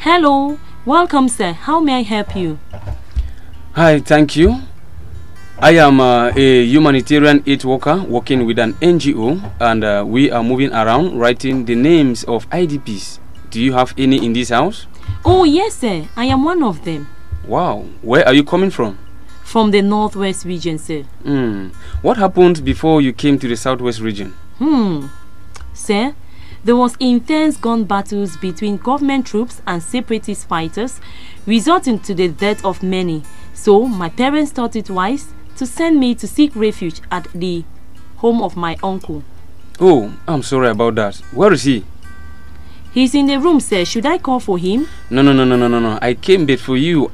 Hello, welcome sir. How may I help you? Hi, thank you. I am a humanitarian aid worker working with an NGO, and we are moving around writing the names of IDPs. Do you have any in this house? Oh yes sir, I am one of them. Wow, where are you coming from? From the Northwest region, sir. What happened before you came to the Southwest region? Sir, there was intense gun battles between government troops and separatist fighters, resulting to the death of many. So my parents thought it wise to send me to seek refuge at the home of my uncle. Oh, I'm sorry about that. Where is he? He's in the room, sir. Should I call for him? No. I came bait for you.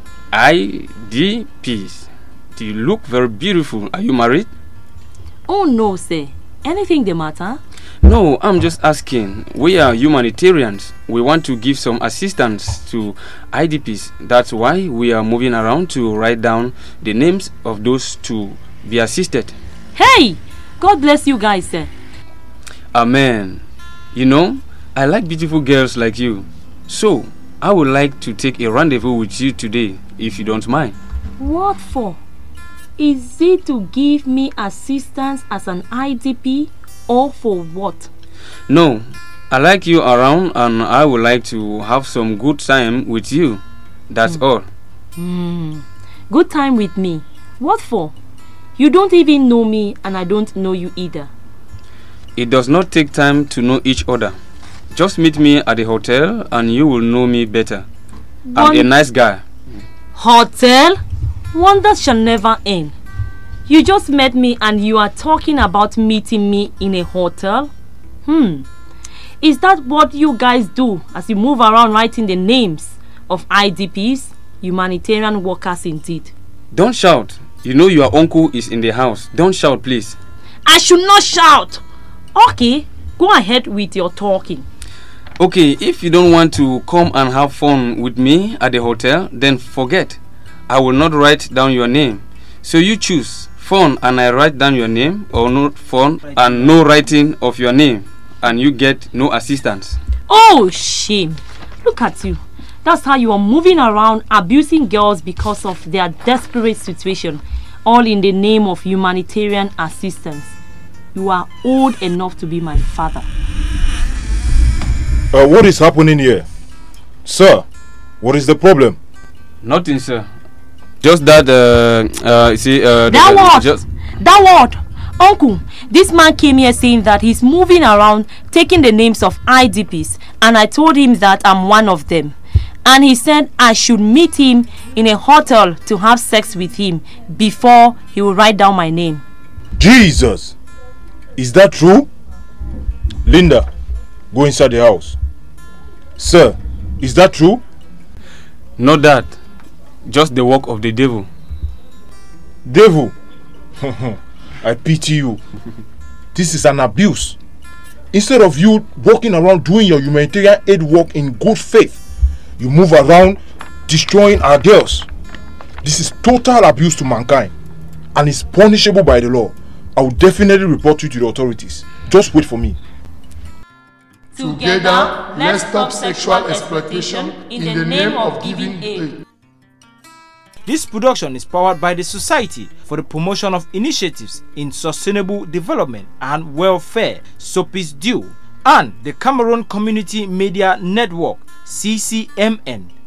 IDPs. You look very beautiful. Are you married? Oh no, sir. Anything the matter? No, I'm just asking. We are humanitarians. We want to give some assistance to IDPs. That's why we are moving around to write down the names of those to be assisted. Hey! God bless you guys, sir. Amen. You know, I like beautiful girls like you. So, I would like to take a rendezvous with you today, if you don't mind. What for? Is it to give me assistance as an IDP or for what? No, I like you around and I would like to have some good time with you. That's all. Good time with me? What for? You don't even know me and I don't know you either. It does not take time to know each other. Just meet me at the hotel and you will know me better. I'm a nice guy. Hotel? Wonders shall never end. You just met me and you are talking about meeting me in a hotel? Is that what you guys do as you move around writing the names of IDPs? Humanitarian workers indeed. Don't shout. You know your uncle is in the house. Don't shout, please. I should not shout. Okay, go ahead with your talking. Okay, if you don't want to come and have fun with me at the hotel, then forget. I will not write down your name. So you choose fun and I write down your name, or no fun and no writing of your name, and you get no assistance. Oh, shame. Look at you. That's how you are moving around abusing girls because of their desperate situation, all in the name of humanitarian assistance. You are old enough to be my father. What is happening here? Sir, what is the problem? Nothing, sir. Just that, That what? Uncle, this man came here saying that he's moving around taking the names of IDPs, and I told him that I'm one of them. And he said I should meet him in a hotel to have sex with him before he will write down my name. Jesus! Is that true? Linda, go inside the house. Sir, is that true? Not that. Just the work of the devil. Devil? I pity you. This is an abuse. Instead of you walking around doing your humanitarian aid work in good faith, you move around destroying our girls. This is total abuse to mankind and is punishable by the law. I will definitely report you to the authorities. Just wait for me. Together, let's stop sexual exploitation in the name of giving aid. This production is powered by the Society for the Promotion of Initiatives in Sustainable Development and Welfare, SOPIS DUE, and the Cameroon Community Media Network, CCMN.